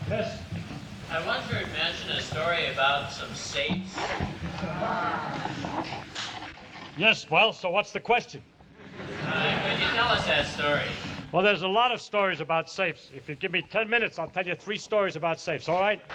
Yes. I once heard mention a story about some safes. Yes, well, so what's the question? Could you tell us that story? Well, there's a lot of stories about safes. If you give me 10 minutes, I'll tell you 3 stories about safes, all right?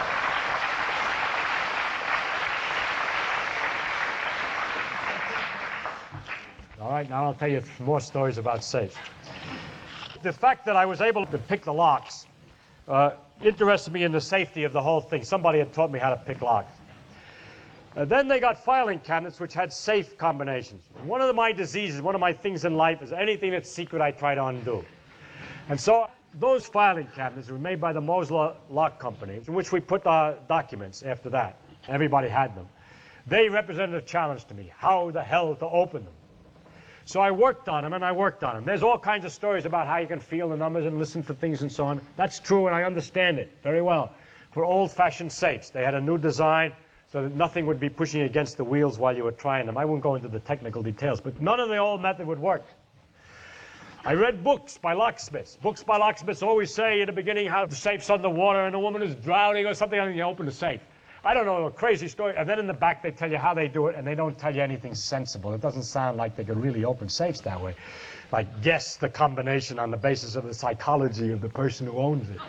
All right, now I'll tell you more stories about safes. The fact that I was able to pick the locks interested me in the safety of the whole thing. Somebody had taught me how to pick locks. Then they got filing cabinets which had safe combinations. One of my diseases, one of my things in life is anything that's secret I try to undo. And so those filing cabinets were made by the Mosler Lock Company, in which we put our documents after that. Everybody had them. They represented a challenge to me, how the hell to open them. So I worked on them, and I worked on them. There's all kinds of stories about how you can feel the numbers and listen to things and so on. That's true, and I understand it very well. For old-fashioned safes, they had a new design so that nothing would be pushing against the wheels while you were trying them. I won't go into the technical details, but none of the old method would work. I read books by locksmiths. Books by locksmiths always say in the beginning how the safe's underwater and the woman is drowning or something, and you open the safe. I don't know, a crazy story. And then in the back, they tell you how they do it, and they don't tell you anything sensible. It doesn't sound like they could really open safes that way. Like, guess the combination on the basis of the psychology of the person who owns it.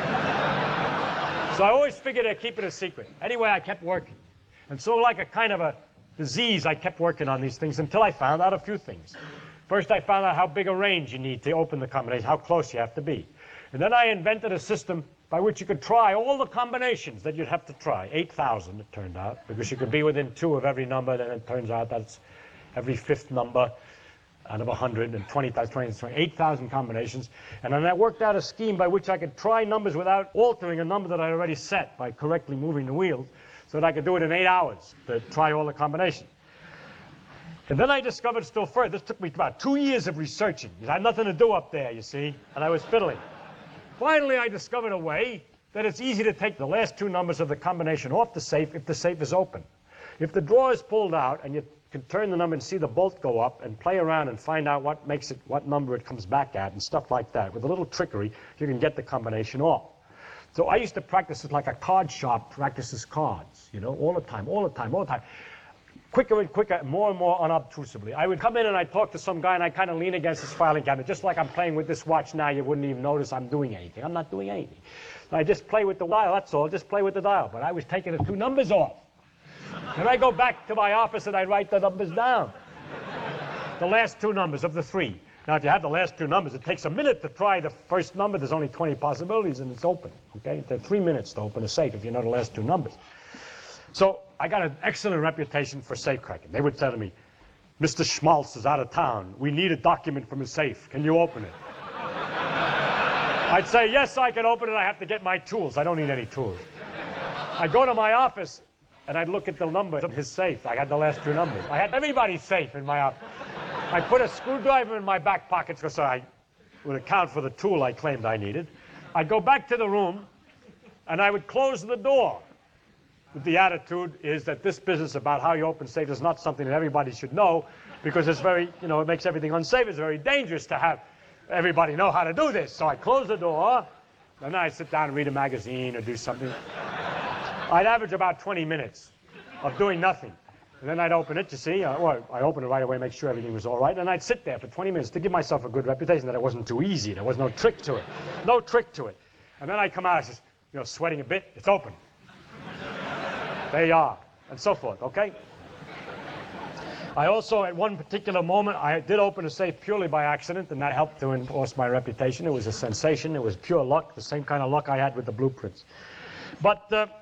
So I always figured I'd keep it a secret. Anyway, I kept working. And so like a kind of a disease, I kept working on these things until I found out a few things. First, I found out how big a range you need to open the combination, how close you have to be. And then I invented a system by which you could try all the combinations that you'd have to try. 8,000, it turned out, because you could be within 2 of every number, and it turns out that's every 5th number out of 100, and 8,000 combinations. And then I worked out a scheme by which I could try numbers without altering a number that I already set by correctly moving the wheels, so that I could do it in 8 hours to try all the combinations. And then I discovered still further. This took me about 2 years of researching. I had nothing to do up there, you see, and I was fiddling. Finally, I discovered a way that it's easy to take the last 2 numbers of the combination off the safe if the safe is open. If the drawer is pulled out and you can turn the number and see the bolt go up and play around and find out what makes it, what number it comes back at and stuff like that. With a little trickery, you can get the combination off. So I used to practice it like a card shop practices cards, you know, all the time, all the time, all the time. Quicker and quicker, more and more unobtrusively. I would come in and I'd talk to some guy and I'd kind of lean against his filing cabinet, just like I'm playing with this watch now. You wouldn't even notice I'm doing anything. I'm not doing anything. I just play with the dial, that's all, just play with the dial. But I was taking the 2 numbers off. And I go back to my office and I write the numbers down. The last 2 numbers of the 3. Now, if you have the last 2 numbers, it takes a minute to try the first number. There's only 20 possibilities and it's open, okay? It takes 3 minutes to open a safe if you know the last 2 numbers. So I got an excellent reputation for safe cracking. They would tell me, Mr. Schmaltz is out of town. We need a document from his safe. Can you open it? I'd say, yes, I can open it. I have to get my tools. I don't need any tools. I'd go to my office, and I'd look at the numbers of his safe. I had the last 2 numbers. I had everybody's safe in my office. I put a screwdriver in my back pocket because I would account for the tool I claimed I needed. I'd go back to the room, and I would close the door. The attitude is that this business about how you open safes is not something that everybody should know because it's very, you know, it makes everything unsafe. It's very dangerous to have everybody know how to do this. So I close the door, and then I sit down and read a magazine or do something. I'd average about 20 minutes of doing nothing. And then I'd open it, you see, well, I open it right away, make sure everything was all right, and I'd sit there for 20 minutes to give myself a good reputation that it wasn't too easy. There was no trick to it. No trick to it. And then I'd come out, just, you know, sweating a bit. It's open. There you are, and so forth, okay? I also, at one particular moment, I did open a safe purely by accident, and that helped to enforce my reputation. It was a sensation. It was pure luck, the same kind of luck I had with the blueprints. But